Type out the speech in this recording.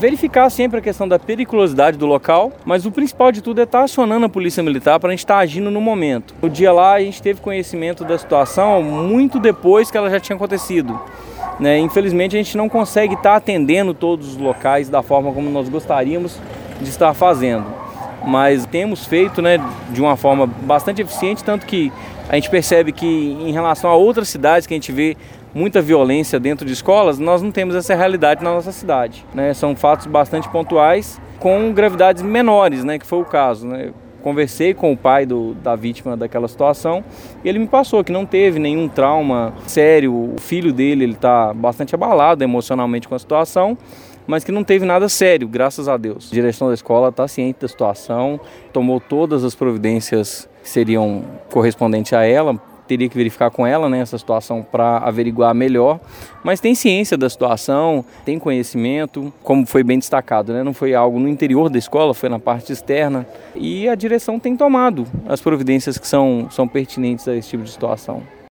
verificar sempre a questão da periculosidade do local, mas o principal de tudo é estar acionando a Polícia Militar para a gente estar agindo no momento. No dia lá a gente teve conhecimento da situação muito depois que ela já tinha acontecido. Infelizmente a gente não consegue estar atendendo todos os locais da forma como nós gostaríamos de estar fazendo, mas temos feito de uma forma bastante eficiente, tanto que a gente percebe que em relação a outras cidades que a gente vê muita violência dentro de escolas, nós não temos essa realidade na nossa cidade. São fatos bastante pontuais com gravidades menores, que foi o caso. Conversei com o pai da vítima daquela situação e ele me passou que não teve nenhum trauma sério. O filho dele está bastante abalado emocionalmente com a situação, mas que não teve nada sério, graças a Deus. A direção da escola está ciente da situação, tomou todas as providências que seriam correspondentes a ela. Teria que verificar com ela essa situação para averiguar melhor, mas tem ciência da situação, tem conhecimento, como foi bem destacado, não foi algo no interior da escola, foi na parte externa, e a direção tem tomado as providências que são pertinentes a esse tipo de situação.